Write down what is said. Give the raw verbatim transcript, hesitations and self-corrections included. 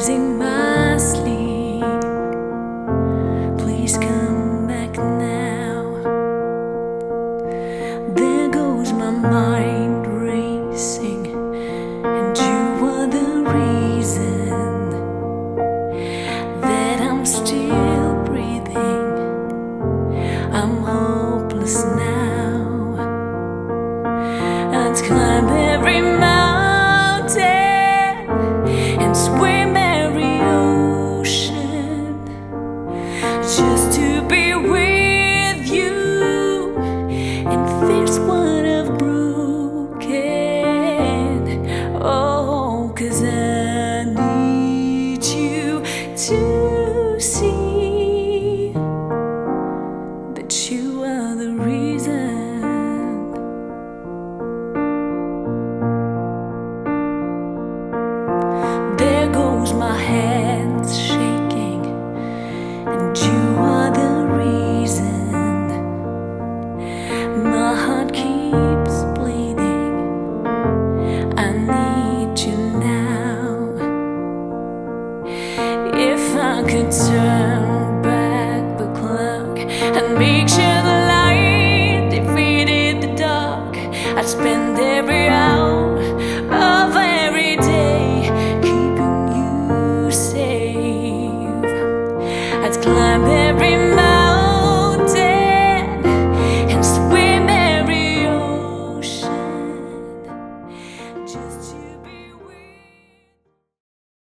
losing my sleep. Please come back now. There goes my mind racing, and you are the reason that I'm still breathing. I'm hopeless now. I'd climb every mountain and swim every ocean just to be with you and fix what I've broken. Oh, 'cause I need you to see that you are the reason. There goes my head.